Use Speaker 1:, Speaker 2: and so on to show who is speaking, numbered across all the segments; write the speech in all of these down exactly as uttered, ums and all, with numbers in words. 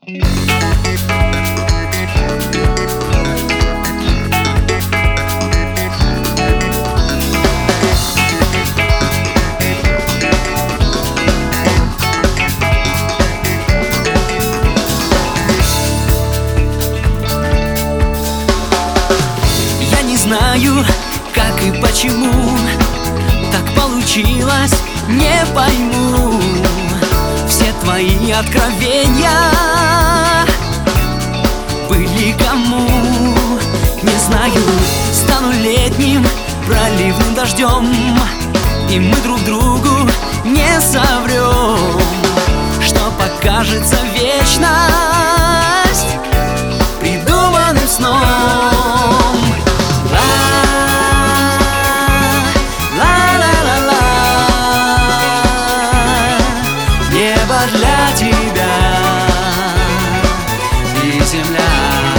Speaker 1: Я не знаю, как и почему так получилось, не пойму. Все твои откровения были кому? Не знаю, стану летним проливным дождем, и мы друг другу не соврем, что покажется вечность придуманным сном. Для тебя и земля,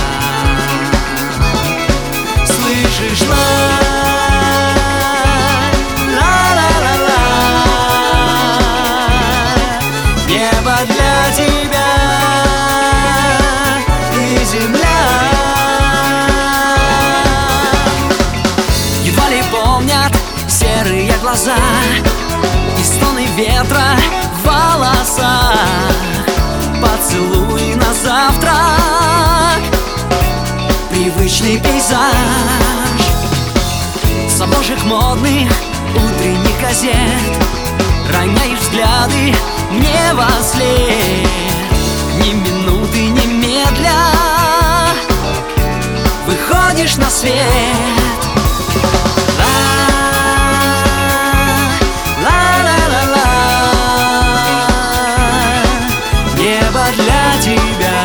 Speaker 1: слышишь, ла-ла-ла-ла, небо для тебя и земля. Едва ли помнят серые глаза и стоны ветра в волосах, поцелуй на завтрак, привычный пейзаж с обложек модных утренних газет. Роняешь взгляды мне во след, ни минуты, ни медля выходишь на свет. Для тебя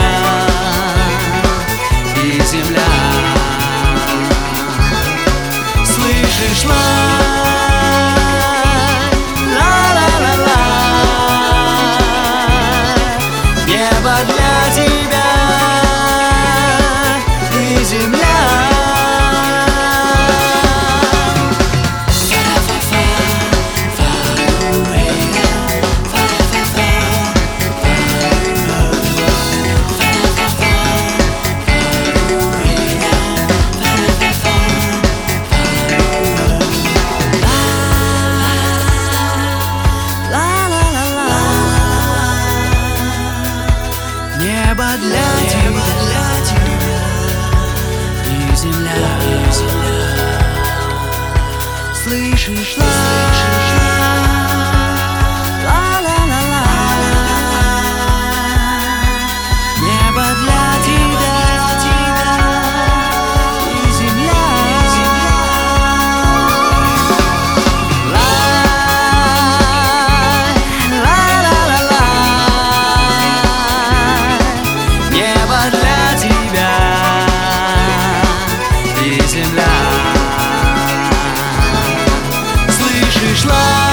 Speaker 1: и земля, слышишь, ла-ла-ла-ла, небо для тебя и земля. Небо для тебя и земля, и земля. Слышишь, ла-ла-ла-ла, небо для тебя и земля, и земля. Для тебя и земля, слышишь, ла